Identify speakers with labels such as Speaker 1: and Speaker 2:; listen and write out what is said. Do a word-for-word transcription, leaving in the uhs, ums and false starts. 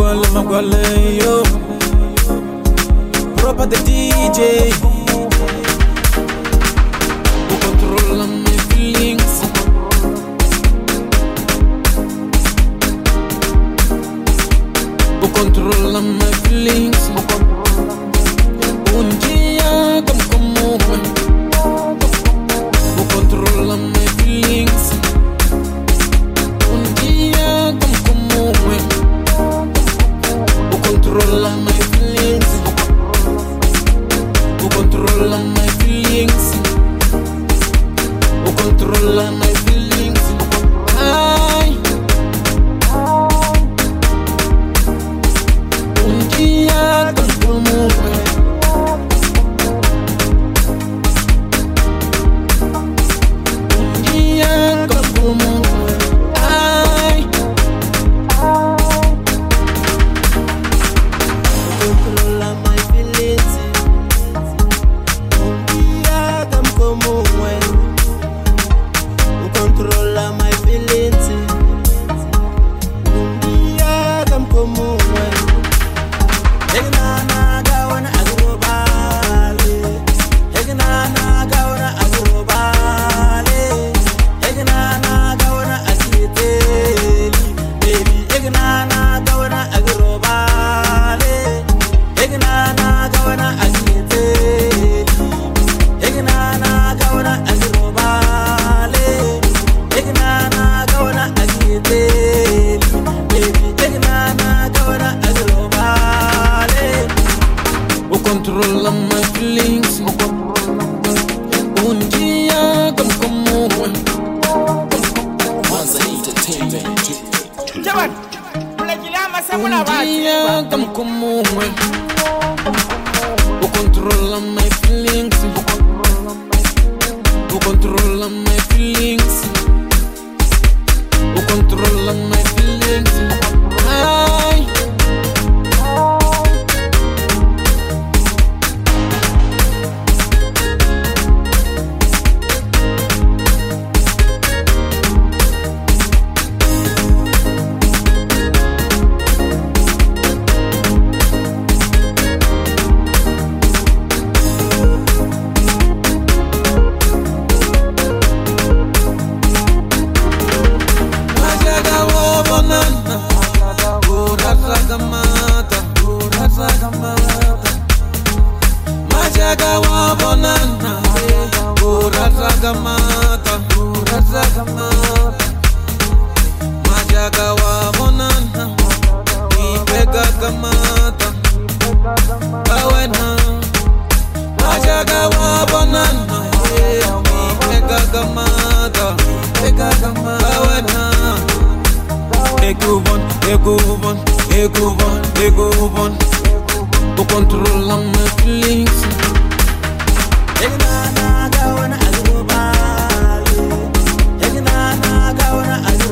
Speaker 1: Magwale, Magwale, yo. Proper the D J. Who control my feelings? Who control my feelings? Un día como como who control my feelings? Un día como como who control my feelings? Who control my feelings? Who control my feelings? Ay, un día como un día como ay,
Speaker 2: Controla my feelings. Un día tan como bueno. Controla my feelings. Un día tan como bueno. Egnana gawana agrobale. Egnana gawana agrobale. Egnana gawana asiteli. Baby, egnana gawana agrobale. Egnana gawana asiteli. Egnana gawana agrobale. Egnana gawana asiteli. Baby, egnana gawana agrobale.
Speaker 1: who control my feelings? Un día como como
Speaker 3: Manza Entertainment.
Speaker 4: Chaval, unajilama sana
Speaker 1: un
Speaker 4: basi.
Speaker 1: día como como who control my feelings? Who control my feelings? Who control my feelings? Ay, majaga wa banana, ura ragamata, ura ragamata. Majaga wa banana, ura ragamata, ura ragamata. Majaga wa banana, ipega gamata, awena. Majaga wa banana, ipega gamata, ipega gamata, awena. Ekubon, ekubon, ekubon, ekubon. Who control my feelings?
Speaker 2: Egnana gawana agrobale. Egnana gawana agrobale.